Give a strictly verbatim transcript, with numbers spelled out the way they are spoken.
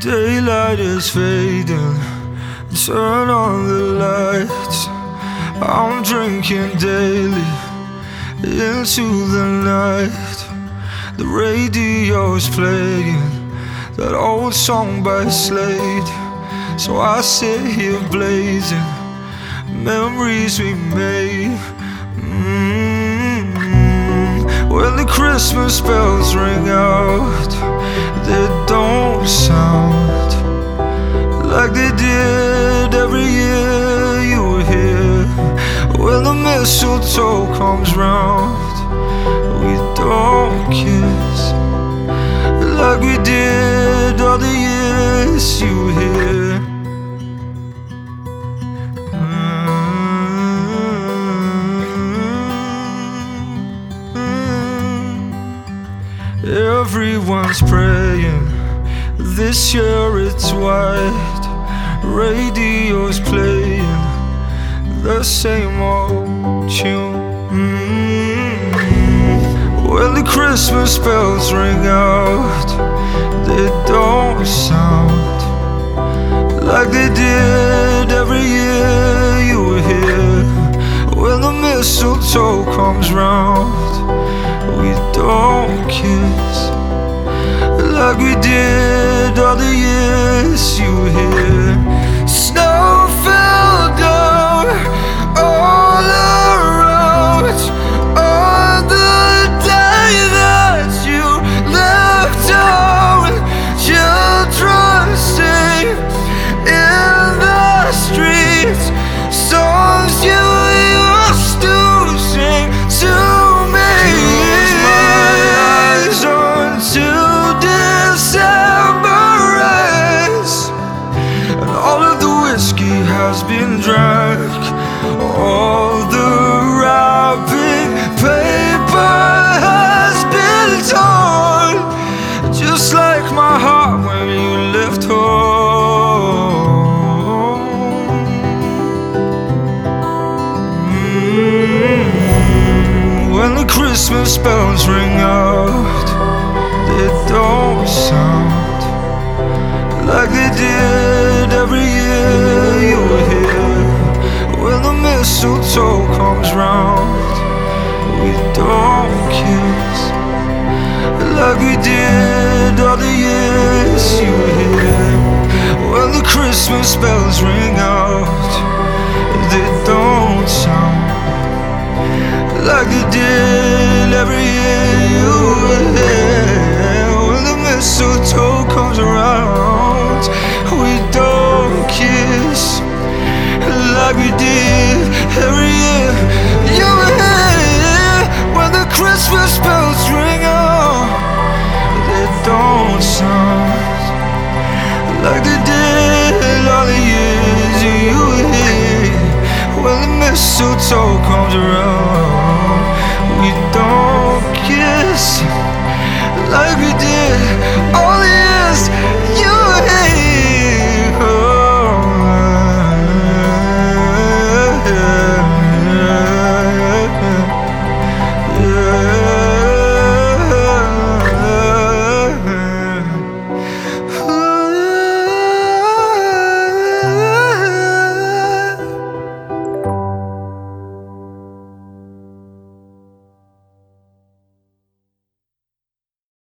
Daylight is fading, turn on the lights. I'm drinking daily into the night. The radio's playing that old song by Slade. So I sit here blazing memories we made. mm-hmm. When the Christmas bells ring out, they don't sound like they did every year you were here. When the mistletoe comes round, we don't kiss like we did all the years you were here. Everyone's praying, this year it's white. Radio's playing the same old tune. mm-hmm. When the Christmas bells ring out, they don't sound like they did every year you were here. When the mistletoe comes round, we don't kiss like we did all the years you were here. Snow fell down all around on the day that you left town. Children sing in the streets songs you used to sing to me. Has been drank, all the wrapping paper has been torn, just like my heart when you left home. mm-hmm. When the Christmas bells ring out, they don't sound like they did every year you were here. When the mistletoe comes round, we don't kiss like we did all the years you were here. When the Christmas bells ring out, they don't sound like they did every year you were here. When the mistletoe comes around, we don't kiss like we did every year you were here. When the Christmas bells ring out, they don't sound like they did all the years you were here. When the mistletoe comes around, we don't kiss like we did